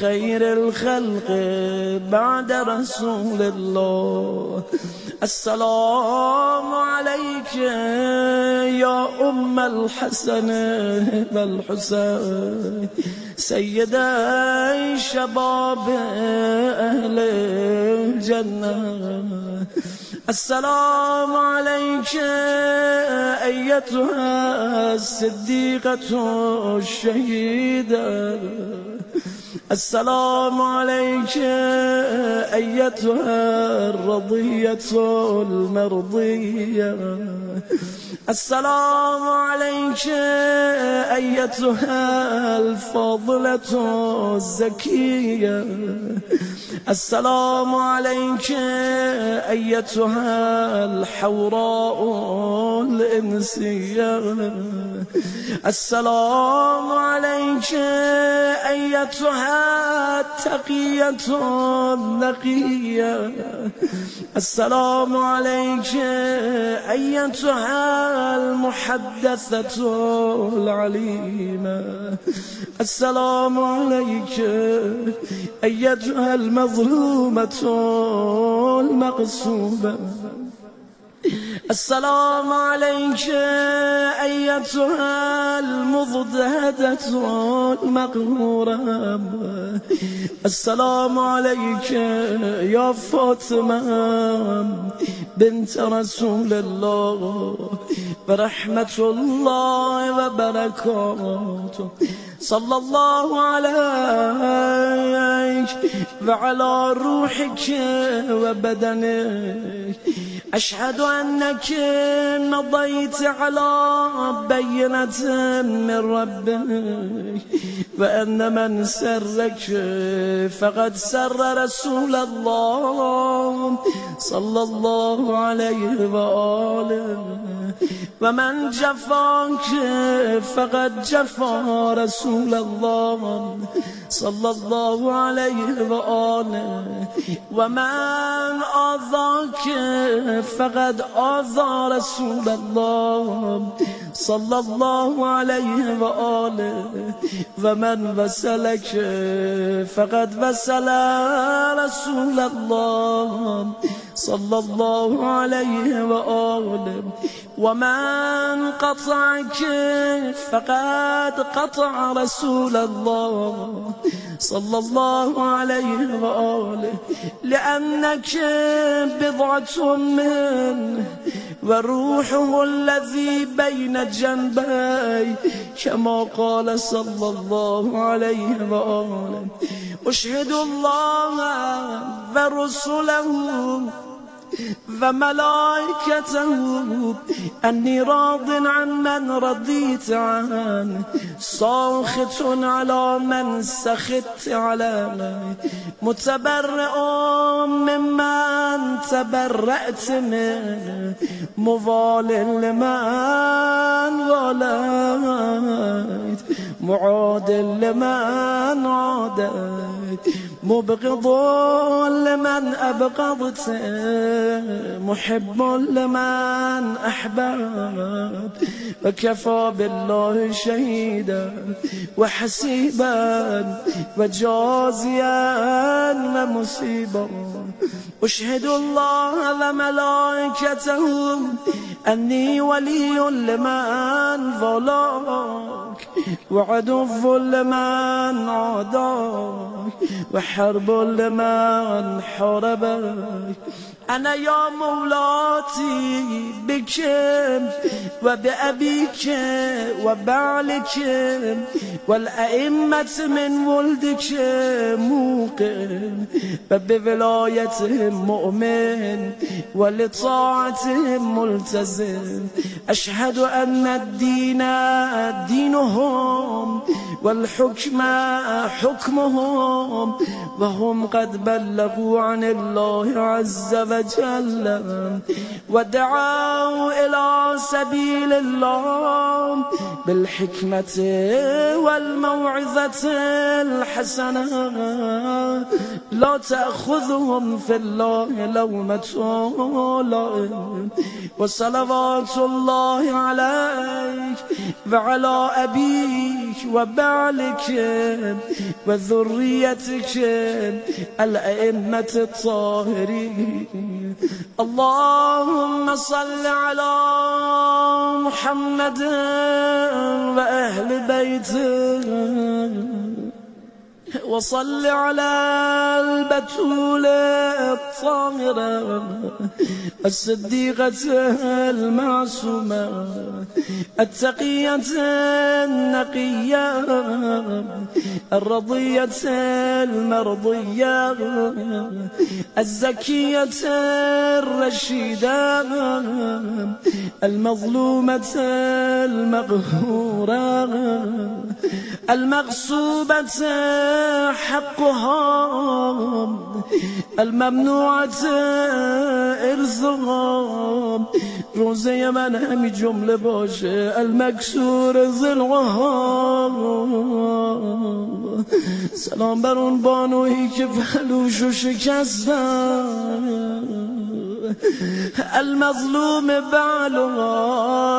خير الخلق بعد رسول الله. السلام عليك يا أم الحسن والحسين سيدي شباب أهل الجنة. السلام عليك أيتها الصديقة الشهيدة. السلام عليك أيتها الرضية المرضية. السلام عليك أيتها الفاضلة الزكية. السلام عليك أيتها الحوراء الإنسية. السلام عليك أيتها التقية النقية. السلام عليك أيتها المحدثة العليمة. السلام عليك أيتها المظلومة المغصوبة. السلام عليك أيتها المضطهدة المقهورة. السلام عليك يا فاطمة بنت رسول الله ورحمة الله وبركاته. صلى الله عليك وعلى روحك وبدنك. أشهد أنك مضيت على بينة من ربك وأن من سرك فقد سر رسول الله صلى الله عليه وآله. ومن جفاك فقد جفا رسول الله صلى الله عليه وآله. ومن آذاك فقد آذى رسول الله صلى الله عليه وآله. ومن وسلك فقد وسل رسول الله صلى الله عليه وآله. ومن قطعك فقد قطع رسول الله صلى الله عليه وآله. لأنك بضعة منه وروحه الذي بين جنبي كما قال صلى الله عليه وآله. أشهد الله ورسله وملائكته أني راض عن من رضيت عنه ساخط على من سخطت عليه متبرئ ممن تبرأت منه موال لمن واليت معاد لمن عاديت مبغض لمن أبغضت محب لمن أحببت. وكفى بالله شهيدا وحسيبا وجازيا ومصيبا. أشهد الله وملائكته أني ولي لمن ظلمك وعدو لمن عاداك وحرب لمن حاربك. أنا يا مولاتي بك وبأبيك وبعلك والأئمة من ولدك موقن وبولايتهم مؤمن ولطاعتهم ملتزم. أشهد أن الدين دينهم والحكم حكمهم وهم قد بلغوا عن الله عز وجل ودعوا إلى سبيل الله بالحكمة والموعظة الحسنة. لا تأخذهم في الله لومة لائم. وصلوات الله عليك وعلى أبيك وبعلك وذريتك ذريتك الأئمة الطاهرين. اللهم صل على محمد وأهل بيته، وصل على البتولة الطاهرة الصديقة المعصومة التقية النقية الرضية المرضية الزكية الرشيدة المظلومة المقهورة المغصوبة حقها الممنوعة ارزقها. روزه من همی جمله باشه المکسور ضلعها. سلام بر اون بانویی که پهلوشو شکستن المظلوم بعلها.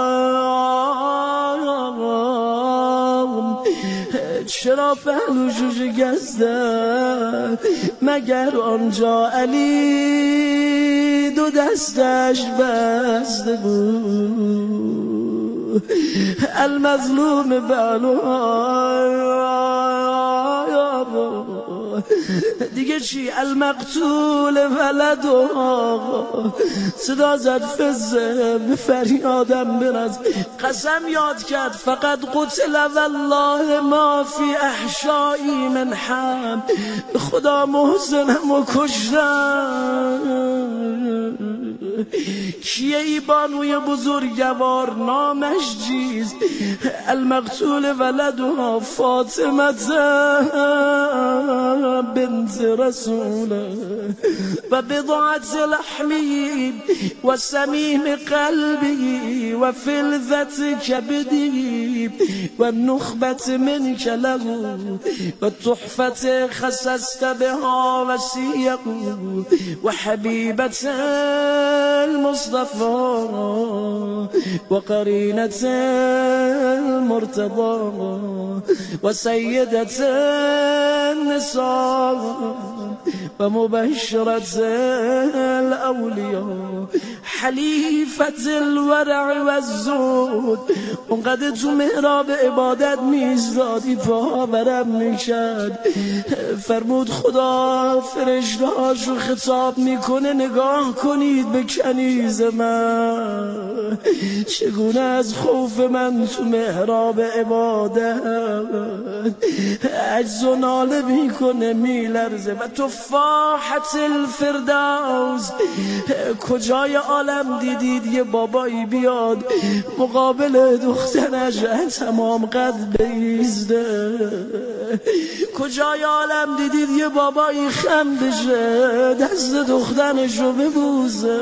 چرا پهلوشو شکسته؟ مگر آنجا علی دو دستش بسته بود. المظلوم بعلها. دیگه چی؟ المقتول ولدها. صدا زد فزه به فریادم برز، قسم یاد کرد فقط قتل والله ما فی احشایی من حم. خدا محسنم و کشتن. کیه ای بانوی بزرگوار نامش چیست؟ المقتول ولدها فاطمه بنت رسوله و بضعت لحمی و سمیم قلبی و فلذت کبدی و نخبت منک له و تحفت خصصت بها وسیه و حبیبت المصطفى وقرينة المرتضى وسيدة النساء ومبشرة الأولياء حلیفة الورع والزهد. اونقدر تو محراب عبادت میزدادی پاورم میشد. فرمود خدا فرشتهاشو خطاب میکنه نگاه کنید به کنیز من، چگونه از خوف من تو محراب عبادت عجز و ناله میکنه میلرزه. و تفاحت الفردوس، کجای عالم دیدید یه بابایی بیاد مقابل دخترش تمام قد بیزده؟ کجای عالم دیدید یه بابایی خم بشه دست دخترشو ببوزه؟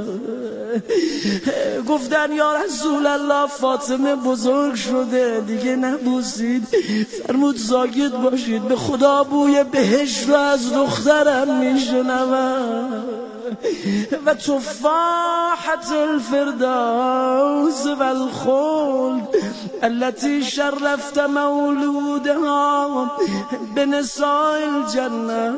گفتن یا رسول الله فاطمه بزرگ شده دیگه نبوسید. فرمود ساکت باشید، به خدا بوی بهشت رو از دخترم میشنوم. و تفاحة الفردوس والخلد التي شرفت مولودها بنساء الجنة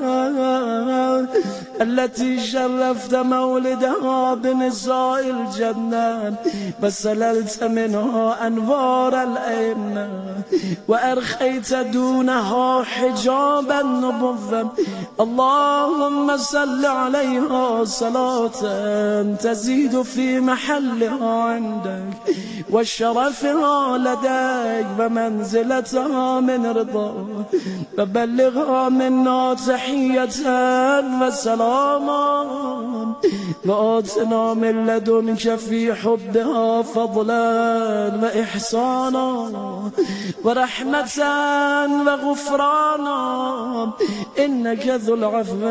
التي شرفت مولدها بنساء الجنة وسللت منها أنوار الأئمة وأرخيت دونها حجاب النبوة. اللهم صل عليها صلاة تزيد في محلها عندك وشرفها لديك ومنزلتها من رضا وبلغها منا تحية وسلاما وآتنا من لدنك في حبها فضلا وإحسانا ورحمة وغفرانا إنك ذو العفو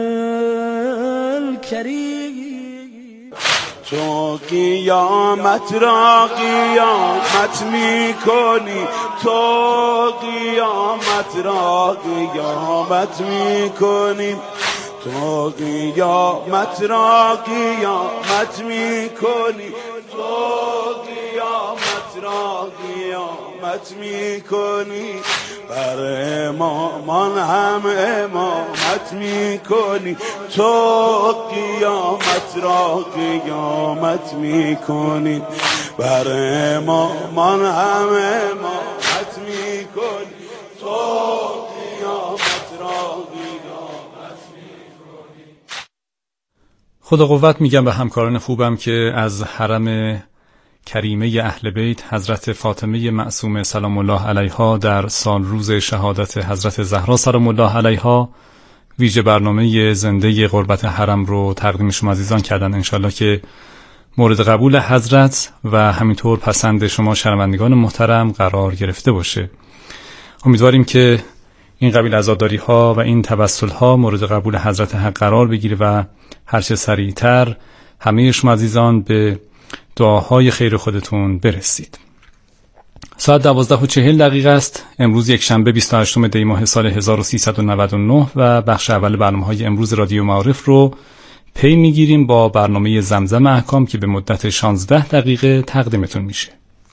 الكريم. تو قیامت را قیامت میکنی، تو قیامت را قیامت میکنی، تو قیامت را قیامت میکنی، تو قیامت را قیامت میکنی. بر امامان هم امامت میکنی، تو قیامت را قیامت میکنی. بر امامان هم امامت میکنی، تو قیامت را قیامت میکنی. خدا قوت میگم به همکاران خوبم که از حرم کریمه اهل بیت حضرت فاطمه معصومه سلام الله علیها در سال روز شهادت حضرت زهرا سلام الله علیها ویژه برنامه زنده قربت حرم رو تقدیم شما عزیزان کردن. انشالله که مورد قبول حضرت و همینطور پسند شما شنوندگان محترم قرار گرفته باشه. امیدواریم که این قبیل عزاداری ها و این توسل ها مورد قبول حضرت حق قرار بگیره و هرچه سریعتر همه شما عزیزان به دعاهای خیر خودتون برسید. ساعت 12:40 است. امروز یک شنبه 28 دی ماه سال 1399 و بخش اول برنامه‌های امروز رادیو معارف رو پی میگیریم با برنامه زمزم احکام که به مدت 16 دقیقه تقدیمتون میشه.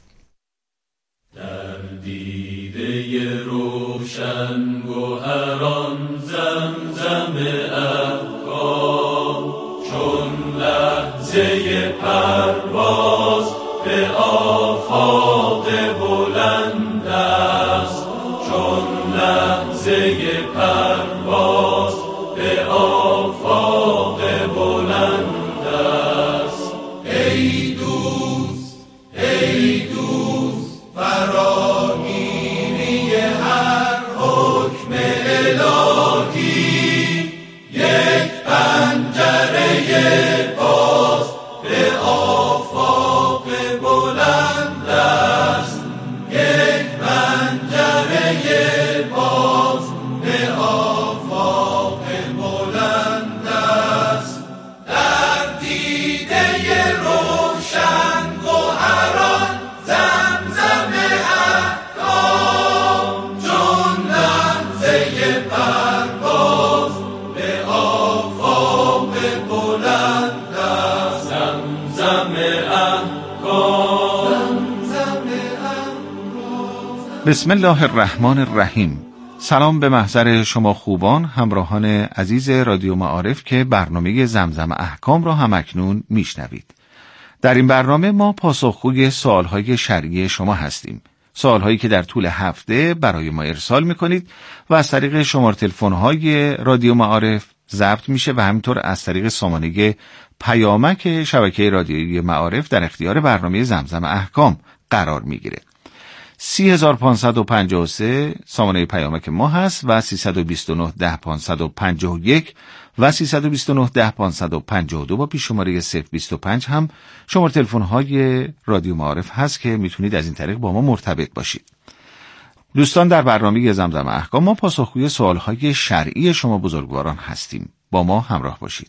در دیده روشن گوهران زمزم احکام، چون لحظه پرواز به آفاق بلند است، چون لحظه پرواز به آفاق بلند است. ای دوست ای دوست فراگیری هر حکم الهی، یک پنجره باز به آفاق بلند است، یک پنجره باز به آفاق بلند است. در دیده روشن گوهران زمزم احکام، چون لحظه پرواز به آفاق بلند است. زمزم احکام، زمزم احکام. بسم الله الرحمن الرحیم. سلام به محضر شما خوبان همراهان عزیز رادیو معارف که برنامه زمزم احکام را همکنون میشنوید. در این برنامه ما پاسخگوی سوالهای شرعی شما هستیم. سوالهایی که در طول هفته برای ما ارسال میکنید و از طریق شماره تلفن‌های رادیو معارف ضبط میشه و همینطور از طریق سامانه پیامک شبکه رادیویی معارف در اختیار برنامه زمزم احکام قرار میگیره. 3553 سامانه پیامک ما هست و 329 10 551 و 329 10 552 با پیش شماره 025 هم شماره تلفن‌های رادیو معارف هست که میتونید از این طریق با ما مرتبط باشید. دوستان، در برنامه زمزم احکام ما پاسخگوی سوالهای شرعی شما بزرگواران هستیم. با ما همراه باشید.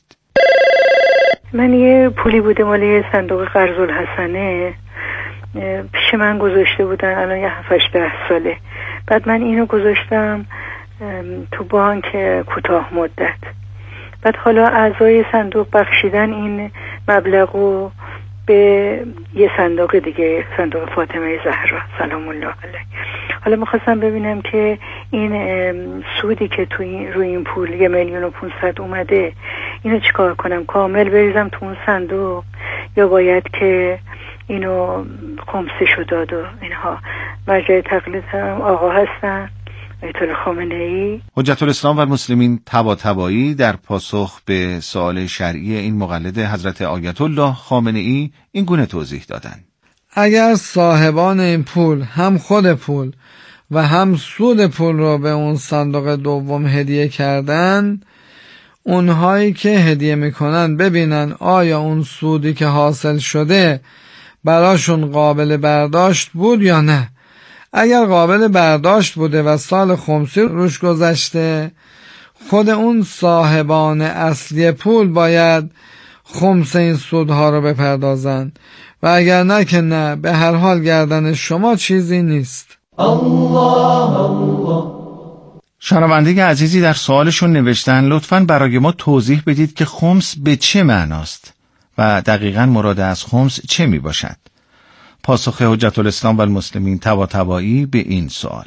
من یه پولی بوده مالی صندوق قرض الحسنه پیش من گذاشته بودن، الان یه 7-8 ساله. بعد من اینو گذاشتم تو بانک کوتاه مدت. بعد حالا اعضای صندوق بخشیدن این مبلغو به یه صندوق دیگه، صندوق فاطمه زهرا سلام الله علیها. حالا میخواستم ببینم که این سودی که روی این پول 1,500,000 اومده، اینو چیکار کنم؟ کامل بریزم تو اون صندوق یا باید که اینو خمسشو داد و اینها؟ مرجع تقلید هم آقا هستن آیت الله خامنه‌ای. حجت الاسلام و المسلمین طباطبایی در پاسخ به سوال شرعی این مقلد حضرت آیت الله خامنه‌ای این گونه توضیح دادند: اگر صاحبان این پول هم خود پول و هم سود پول رو به اون صندوق دوم هدیه کردن، اونهایی که هدیه میکنن ببینن آیا اون سودی که حاصل شده براشون قابل برداشت بود یا نه. اگر قابل برداشت بوده و سال خمسی روش گذشته، خود اون صاحبان اصلی پول باید خمس این سودها رو بپردازن و اگر نه که نه، به هر حال گردن شما چیزی نیست. الله الله. شنونده عزیزی در سوالشون نوشتن لطفاً برای ما توضیح بدید که خمس به چه معناست و دقیقاً مراد از خمس چه می باشد؟ پاسخ حجت الاسلام و المسلمین طباطبایی به این سوال: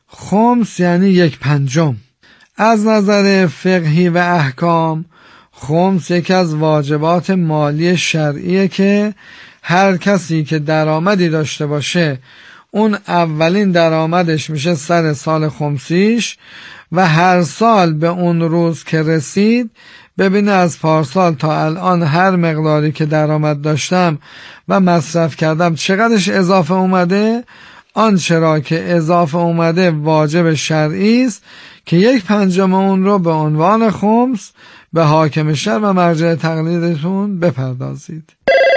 خمس یعنی 1/5. از نظر فقهی و احکام خمس یکی از واجبات مالی شرعیه که هر کسی که درآمدی داشته باشه اون اولین درآمدش میشه سر سال خمسیش و هر سال به اون روز که رسید ببینه از پارسال تا الان هر مقداری که درآمد داشتم و مصرف کردم چقدرش اضافه اومده. آنچه را که اضافه اومده واجب شرعی است که 1/5 اون رو به عنوان خمس به حاکم شرع و مرجع تقلیدتون بپردازید.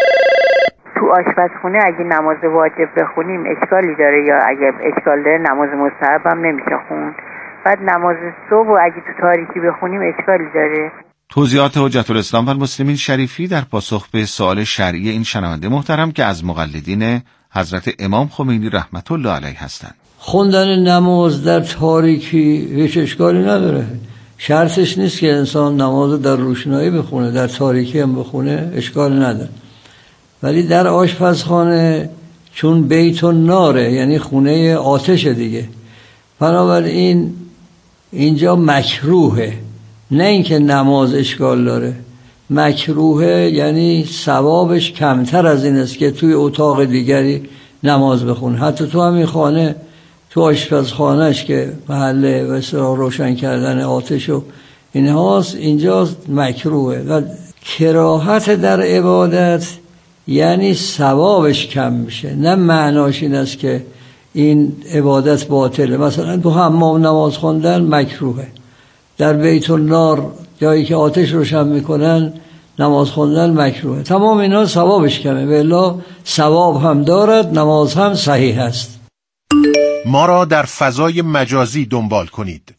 تو آشپزخونه اگه نماز واجب بخونیم اشکالی داره یا اگه اشکال داره نماز مستحب هم نمیشه خوند؟ بعد نماز صبح اگه تو تاریکی بخونیم اشکالی داره؟ توضیحات حجت الاسلام و المسلمین شریفی در پاسخ به سوال شرعی این شنونده محترم که از مقلدین حضرت امام خمینی رحمت الله علیه هستند. خوندن نماز در تاریکی هیچ اشکالی نداره. شرطش نیست که انسان نماز در روشنایی بخونه، در تاریکی هم بخونه اشکال نداره. ولی در آشپزخانه چون بیت الناره یعنی خونه آتش دیگه، بنابراین اینجا مکروهه، نه اینکه نماز اشکال داره. مکروهه یعنی ثوابش کمتر از این است که توی اتاق دیگری نماز بخونه. حتی تو همین خانه، تو آشپزخانهش که محل بسیار روشن کردن آتش و اینهاست، اینجا مکروهه. و کراهت در عبادت یعنی ثوابش کم میشه، نه معناش این است که این عبادت باطله. مثلا تو حمام نماز خوندن مکروهه، در بیت النار جایی که آتش روشن میکنن نماز خوندن مکروهه. تمام اینا ثوابش کمه، والا ثواب هم دارد، نماز هم صحیح است. ما را در فضای مجازی دنبال کنید.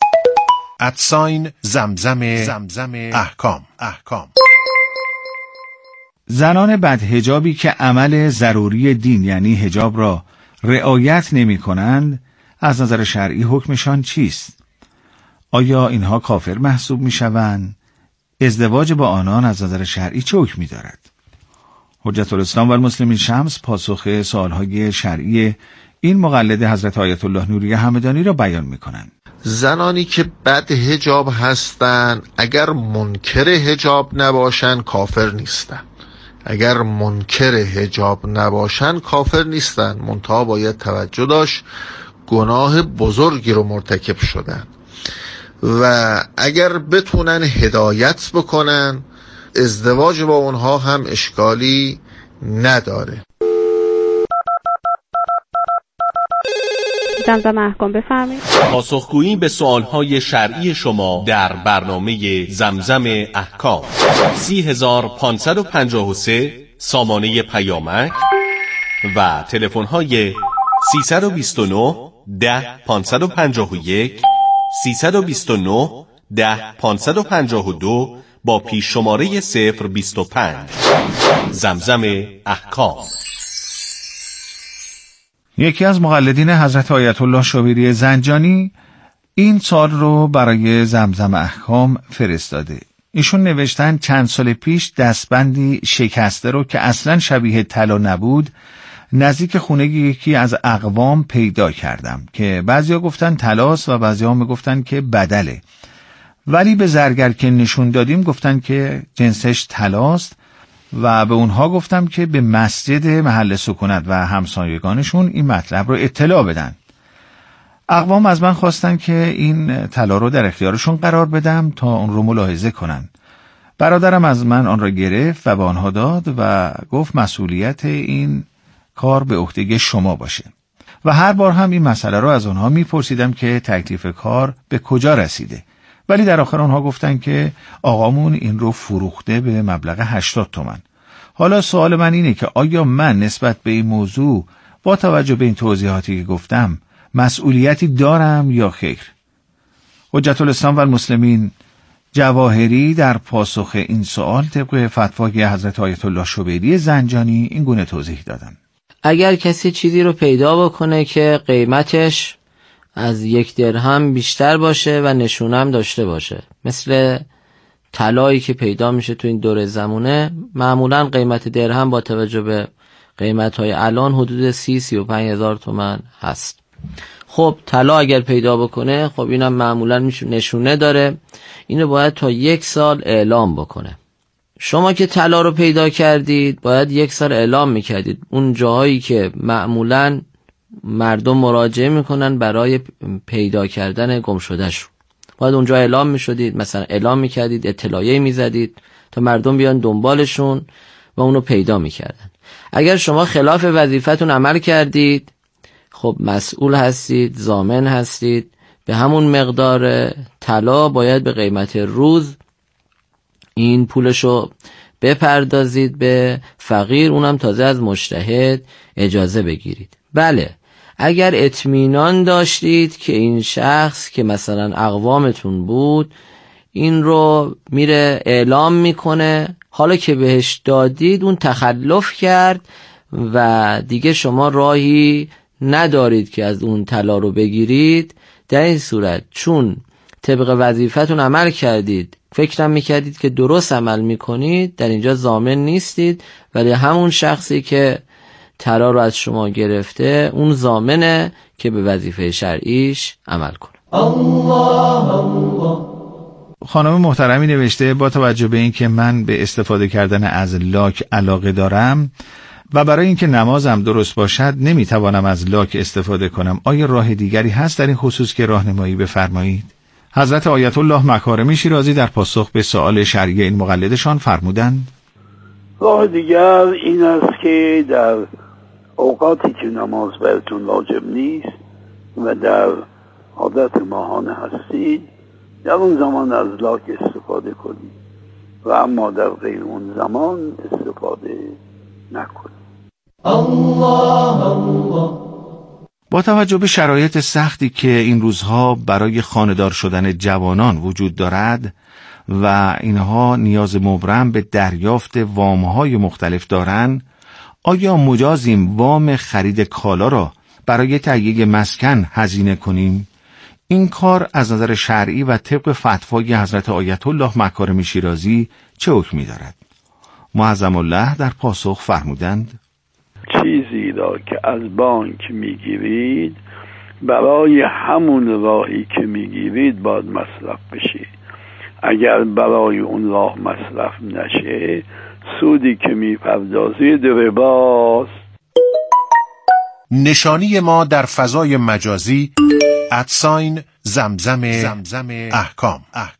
@زمزم احکام. زنان بدحجابی که عمل ضروری دین یعنی حجاب را رعایت نمی کنند از نظر شرعی حکمشان چیست؟ آیا اینها کافر محسوب می شوند؟ ازدواج با آنان از نظر شرعی چه حکمی دارد؟ حجت الاسلام و المسلمین شمس پاسخ سوالهای شرعی این مقلد حضرت آیت الله نوری همدانی را بیان می کنند. زنانی که بد حجاب هستند اگر منکر حجاب نباشن کافر نیستن. اگر منکر حجاب نباشن کافر نیستن، منتها باید توجه داشت گناه بزرگی رو مرتکب شدن و اگر بتونن هدایت بکنن ازدواج با اونها هم اشکالی نداره. زمزم احکام بفرمایید. پاسخگویی به سوالهای شرعی شما در برنامه زمزم احکام 30553 سامانه پیامک و تلفن‌های 329 10 551 329 10 552 با پیش شماره 025. زمزم احکام. یکی از مقلدین حضرت آیت الله شبیری زنجانی این سال رو برای زمزم احکام فرستاده. ایشون نوشتن چند سال پیش دستبندی شکسته رو که اصلا شبیه طلا نبود نزدیک خونه یکی از اقوام پیدا کردم که بعضیا گفتن طلاست و بعضیا میگفتن که بدله، ولی به زرگر که نشون دادیم گفتن که جنسش طلاست و به اونها گفتم که به مسجد محل سکونت و همسایگانشون این مطلب رو اطلاع بدن. اقوام از من خواستن که این طلا رو در اختیارشون قرار بدم تا اون رو ملاحظه کنن. برادرم از من آن را گرفت و به آنها داد و گفت مسئولیت این کار به عهده شما باشه. و هر بار هم این مسئله رو از آنها میپرسیدم که تکلیف کار به کجا رسیده، ولی در آخر آنها گفتن که آقامون این رو فروخته به مبلغ 80 تومن. حالا سوال من اینه که آیا من نسبت به این موضوع با توجه به این توضیحاتی که گفتم مسئولیتی دارم یا خیر؟ حجت الاسلام و المسلمین جواهری در پاسخ این سوال طبق فتوای حضرت آیت الله شبیری زنجانی این گونه توضیح دادن. اگر کسی چیزی رو پیدا بکنه که قیمتش از 1 درهم بیشتر باشه و نشونم داشته باشه، مثل طلایی که پیدا میشه تو این دوره زمونه، معمولا قیمت درهم با توجه به قیمت‌های الان حدود 30-35 هزار تومان هست. خب طلا اگر پیدا بکنه، خب اینم معمولا نشونه داره، اینو باید تا 1 سال اعلام بکنه. شما که طلا رو پیدا کردید باید 1 سال اعلام میکردید. اون جاهایی که معمولا مردم مراجعه میکنن برای پیدا کردن گم شدهشون، باید اونجا اعلام میشدید، مثلا اعلام میکردید، اطلاعیه میزدید تا مردم بیان دنبالشون و اونو پیدا میکردن. اگر شما خلاف وظیفتون عمل کردید، خب مسئول هستید، ضامن هستید. به همون مقدار طلا باید به قیمت روز این پولشو بپردازید به فقیر، اونم تازه از مجتهد اجازه بگیرید. بله، اگر اطمینان داشتید که این شخص که مثلا اقوامتون بود این رو میره اعلام میکنه، حالا که بهش دادید اون تخلف کرد و دیگه شما راهی ندارید که از اون طلا رو بگیرید، در این صورت چون طبق وظیفتون عمل کردید، فکرم میکردید که درست عمل میکنید، در اینجا ضامن نیستید، ولی همون شخصی که طلا رو از شما گرفته اون ضامنه که به وظیفه شرعیش عمل کنه. خانم محترمی نوشته با توجه به این که من به استفاده کردن از لاک علاقه دارم و برای اینکه نمازم درست باشد نمیتوانم از لاک استفاده کنم، آیا راه دیگری هست در این خصوص که راهنمایی بفرمایید؟ حضرت آیت الله مکارمی شیرازی در پاسخ به سؤال شرعی این مقلدشان فرمودند: راه دیگر این است که در اوقاتی که نماز براتون واجب نیست و در عادت ماهانه هستید، در اون زمان از لاک استفاده کنید و اما در غیر اون زمان استفاده نکنید. با توجه به شرایط سختی که این روزها برای خانه‌دار شدن جوانان وجود دارد و اینها نیاز مبرم به دریافت وام‌های مختلف دارند، آیا مجازیم وام خرید کالا را برای تهیه مسکن هزینه کنیم؟ این کار از نظر شرعی و طبق فتوای حضرت آیت الله مکارمی شیرازی چه حکمی دارد؟ معظم الله در پاسخ فرمودند: چیزی را که از بانک میگیرید برای همون راهی که میگیرید باید مصرف بشه. اگر برای اون راه مصرف نشه سودی که میپردازید رباست. نشانی ما در فضای مجازی @زمزم احکام.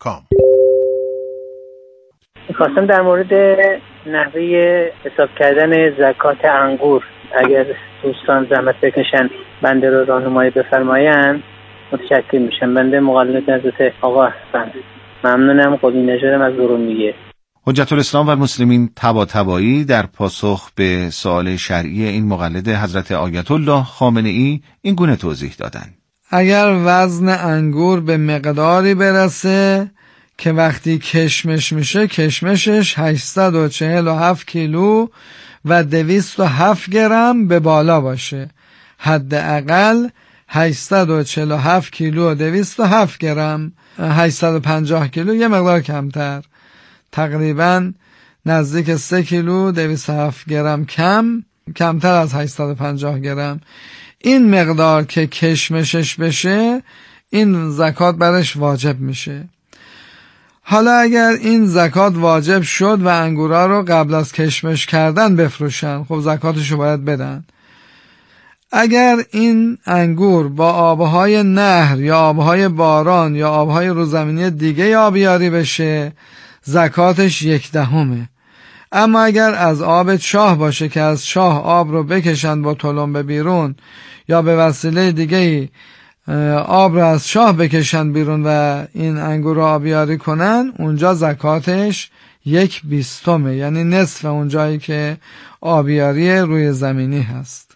میخواستم در مورد نحوه حساب کردن زکات انگور اگر دوستان زحمت بکشن بنده رو راهنمایی بفرمایند متشکر میشم. بنده مقلد حضرت آقا هستم. ممنونم. قلی نژادم از ارومیه. حجت الاسلام و المسلمین طباطبایی در پاسخ به سؤال شرعی این مقلد حضرت آیت الله خامنه‌ای این گونه توضیح دادند: اگر وزن انگور به مقداری برسه که وقتی کشمش میشه کشمشش 847 کیلو و 207 گرم به بالا باشه، حداقل 847 کیلو و 207 گرم، 850 کیلو یه مقدار کمتر، تقریبا نزدیک 3 کیلو 207 گرم کمتر از 850 گرم. این مقدار که کشمشش بشه این زکات برش واجب میشه. حالا اگر این زکات واجب شد و انگورا رو قبل از کشمش کردن بفروشن، خب زکاتشو باید بدن. اگر این انگور با آبهای نهر یا آبهای باران یا آبهای روزمینی دیگه آبیاری بشه زکاتش 1/10. اما اگر از آب چاه باشه که از چاه آب رو بکشن با تلمبه بیرون یا به وسیله دیگه آب رو از چاه بکشن بیرون و این انگور رو آبیاری کنن، اونجا زکاتش 1/20، یعنی نصف اون جایی که آبیاری روی زمینی هست.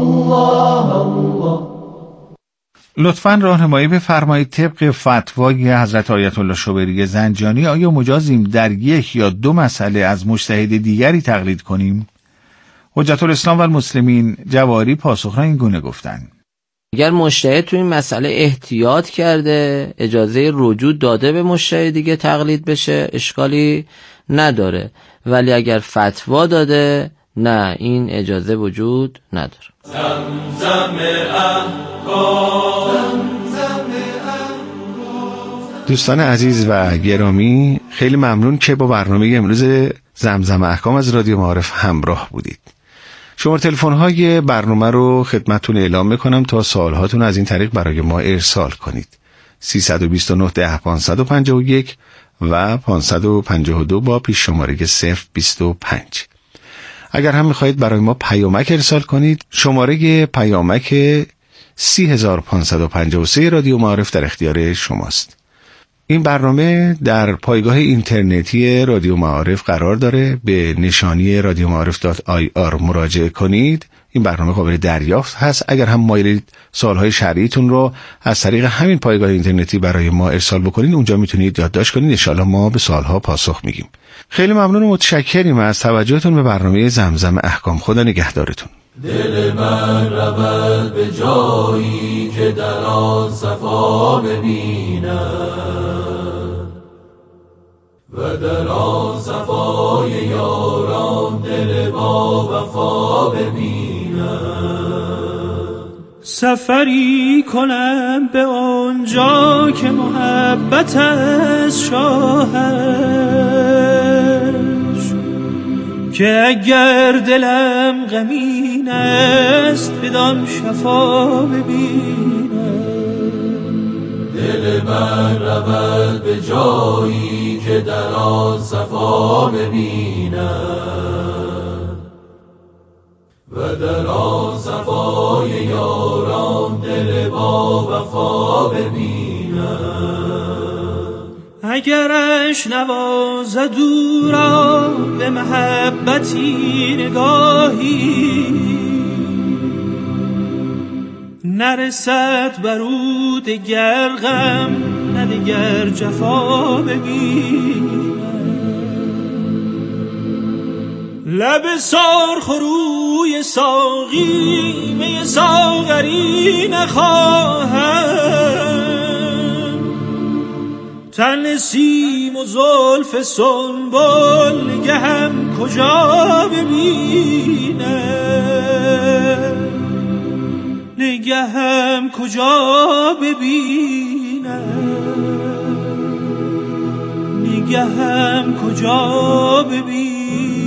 لطفاً راهنمایی بفرمایید طبق فتوای حضرت آیت الله شوبری زنجانی آیا مجازیم در 1 یا 2 مسئله از مجتهد دیگری تقلید کنیم؟ حجت الاسلام و المسلمین جواری پاسخ را این گونه گفتند: اگر مجتهد تو این مسئله احتیاط کرده، اجازه رجوع داده به مجتهد دیگه تقلید بشه، اشکالی نداره، ولی اگر فتوا داده نه، این اجازه وجود نداره. زمزم احکام. دوستان عزیز و گرامی، خیلی ممنون که با برنامه امروز زمزم احکام از رادیو معارف همراه بودید. شماره تلفن‌های برنامه رو خدمتتون اعلام می‌کنم تا سوالهاتون از این طریق برای ما ارسال کنید. 329 10 551 و 552 با پیش شماره 025. اگر هم می‌خواهید برای ما پیامک ارسال کنید، شماره پیامک 30553 رادیو معارف در اختیار شماست. این برنامه در پایگاه اینترنتی رادیو معارف قرار داره. به نشانی radioma'arif.ir مراجعه کنید. این برنامه قابل دریافت هست. اگر هم مایلید سوالهای شرعیتون رو از طریق همین پایگاه اینترنتی برای ما ارسال بکنید، اونجا میتونید یادداشت کنید. ان شاءالله ما به سوالها پاسخ میگیم. خیلی ممنون و متشکریم از توجهتون به برنامه زمزم احکام. خدا نگهدارتون. دل من رود به جایی که در آن صفا ببینم و در آن صفای یاران دل با وفا ببینم. سفری کنم به آنجا که محبت از شاهش، که اگر دلم غمین است بدان شفا ببینم. دل من رود به جایی که در آن صفا ببینم و در آن صفای یاران دل با وفا ببینم. اگرش نوازد او را به محبتی نگاهی، نرسد بر او دگر غم نه دگر جفا ببینم. لب سرخروی ساقی می ساغری نخواهم، تن نسیم و زلف سنبل نگهم کجا ببینم، نگهم کجا ببینم، نگهم کجا ببینم.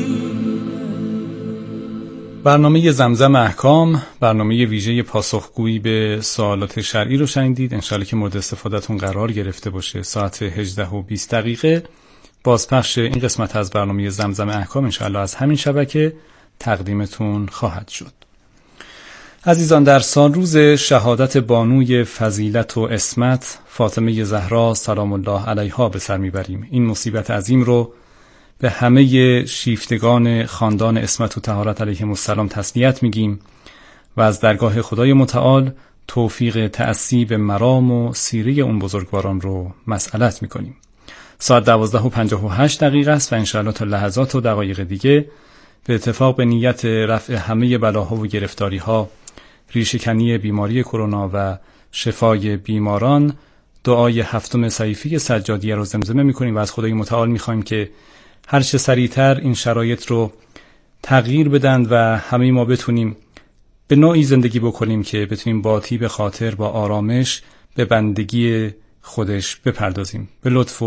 برنامه زمزم احکام، برنامه ویژه پاسخگویی به سوالات شرعی رو شنیدید. انشالله که مورد استفادهتون قرار گرفته باشه. ساعت 18:20 بازپخش این قسمت از برنامه زمزم احکام انشالله از همین شبکه تقدیمتون خواهد شد. عزیزان، در سالروز شهادت بانوی فضیلت و عصمت فاطمه زهرا سلام الله علیها به سر میبریم. این مصیبت عظیم رو به همه شیفتگان خاندان عصمت و طهارت علیهم السلام تسلیت میگیم و از درگاه خدای متعال توفیق تأسی به مرام و سیره اون بزرگواران رو مسئلت میکنیم. ساعت 12:58 است و انشاءالله تا لحظات و دقایق دیگه به اتفاق به نیت رفع همه بلاها و گرفتاریها، ریشه‌کنی بیماری کرونا و شفای بیماران، دعای هفتم صحیفه سجادیه رو زمزمه میکنیم و از خدای متعال میخوایم که هر چه سریعتر این شرایط رو تغییر بدن و همه ما بتونیم به نوعی زندگی بکنیم که بتونیم با طیب خاطر، با آرامش به بندگی خودش بپردازیم به لطف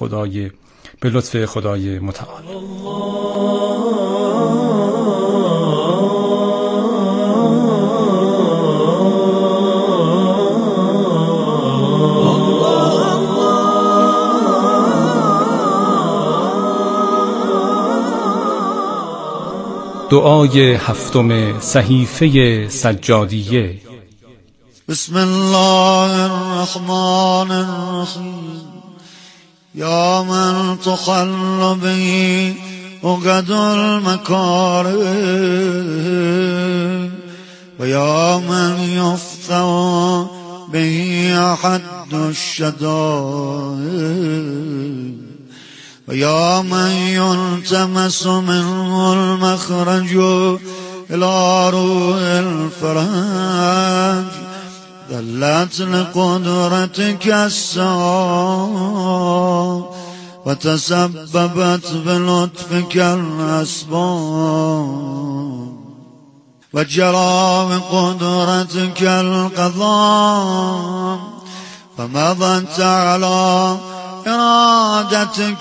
خدای متعال. دعای هفتم صحیفه سجادیه. بسم الله الرحمن الرحیم. یا من تخل به عقد المکارم و یا من یفتح به حد الشدائد و یا من یلتمس منه المخرج الى روح الفرج دلت لقدرتك الساعة و تسببت بلطفك الاسباب وجرى بقدرتك القضاء فمضت على إرادتك